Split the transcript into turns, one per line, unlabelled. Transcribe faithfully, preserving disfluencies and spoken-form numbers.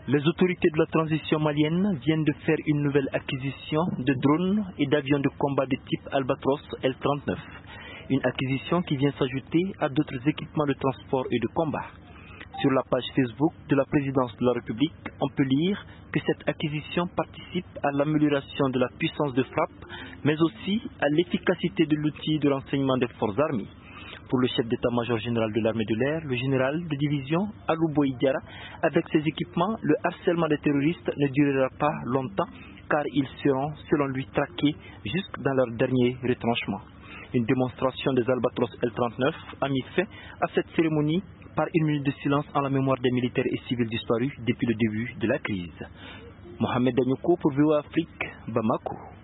Les autorités de la transition malienne viennent de faire une nouvelle acquisition de drones et d'avions de combat de type Albatros L trente-neuf. Une acquisition qui vient s'ajouter à d'autres équipements de transport et de combat. Sur la page Facebook de la présidence de la République, on peut lire que cette acquisition participe à l'amélioration de la puissance de frappe, mais aussi à l'efficacité de l'outil de renseignement des forces armées. Pour le chef d'état-major général de l'armée de l'air, le général de division Alou Boïdiara, avec ces équipements, le harcèlement des terroristes ne durera pas longtemps car ils seront, selon lui, traqués jusque dans leur dernier retranchement. Une démonstration des Albatros L trente-neuf a mis fin à cette cérémonie par une minute de silence en la mémoire des militaires et civils disparus depuis le début de la crise. Mohamed Danyoko pour V O A Afrique, Bamako.